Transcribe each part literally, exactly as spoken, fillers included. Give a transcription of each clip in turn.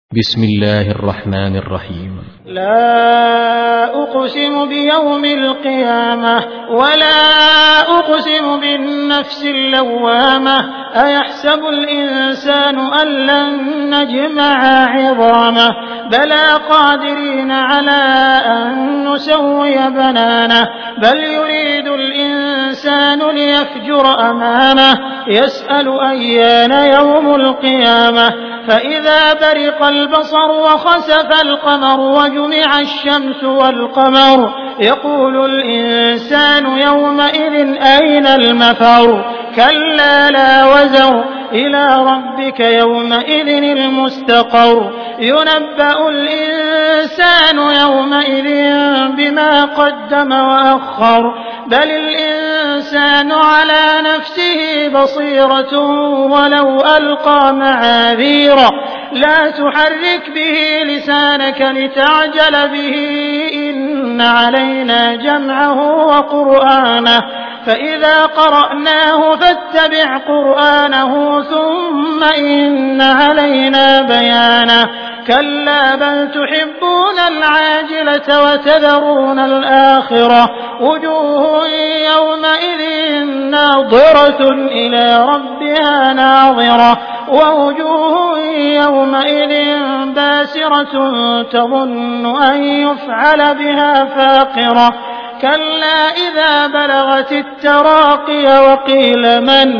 بسم الله الرحمن الرحيم. لا أقسم بيوم القيامة ولا أقسم بالنفس اللوامة أيحسب الإنسان أن لن نجمع عظامه بلى قادرين على أن نسوي بنانه بل يريد الإنسان ليفجر أمامه يسأل أيان يوم القيامة فإذا برق البصر وخسف القمر وجمع الشمس والقمر يقول الإنسان يومئذ أين المفر كلا لا وزر إلى ربك يومئذ المستقر ينبأ الإنسان يومئذ بما قدم وأخر بل الإنسان على نفسه بصيرة ولو ألقى معاذيره لا تحرك به لسانك لتعجل به إن علينا جمعه وقرآنه فإذا قرأناه فاتبع قرآنه ثم إن علينا بيانه كلا بل تحبون العاجلة وتذرون الآخرة وجوه يومئذ ناظرة إلى ربها ناظرة ووجوه يومئذ باسرة تظن أن يفعل بها فاقرة كلا إذا بلغت التراقي وقيل من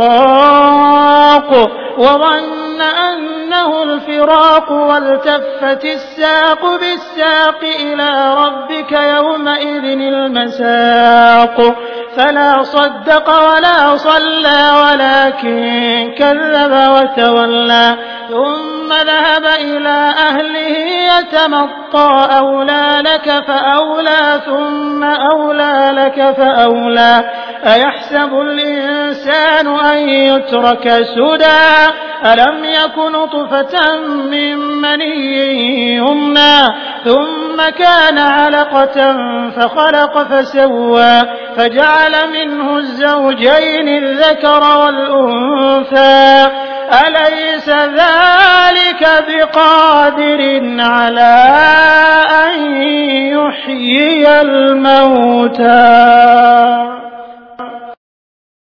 راق وظن أنه الفراق والتفت الساق بالساق إلى ربك يومئذ المساق فلا صدق ولا صلى ولكن كذب وتولى ثم ذهب إلى أهله يتمطى أولى لك فأولى ثم أولى لك فأولى أيحسب الإنسان أن يترك سدى ألم يك نطفة من مني يمنى ثم كان علقة فخلق فسوى فجعل منه الزوجين الذكر والأنثى أليس ذلك بقادر على أن يحيي الموتى